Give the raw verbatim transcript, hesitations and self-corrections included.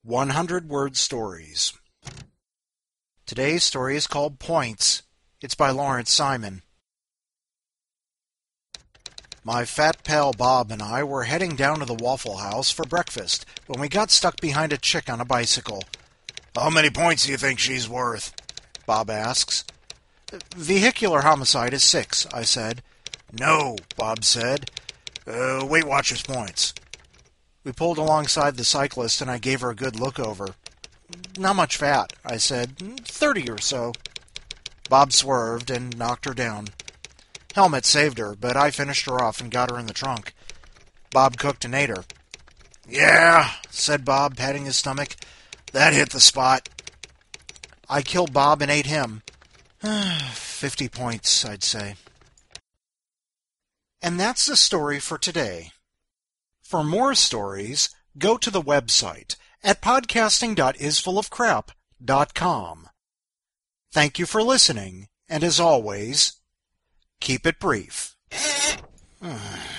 hundred word stories. Today's story is called Points. It's by Lawrence Simon. My fat pal Bob and I were heading down to the Waffle House for breakfast when we got stuck behind a chick on a bicycle. "How many points do you think she's worth?" Bob asks. "Vehicular homicide is six," I said. "No," Bob said. Uh, Weight Watchers points." We pulled alongside the cyclist and I gave her a good look over. "Not much fat," I said. thirty or so." Bob swerved and knocked her down. Helmet saved her, but I finished her off and got her in the trunk. Bob cooked and ate her. "Yeah," said Bob, patting his stomach. "That hit the spot." I killed Bob and ate him. Fifty points, I'd say. And that's the story for today. For more stories, go to the website at podcasting dot isfullofcrap dot com. Thank you for listening, and as always, keep it brief.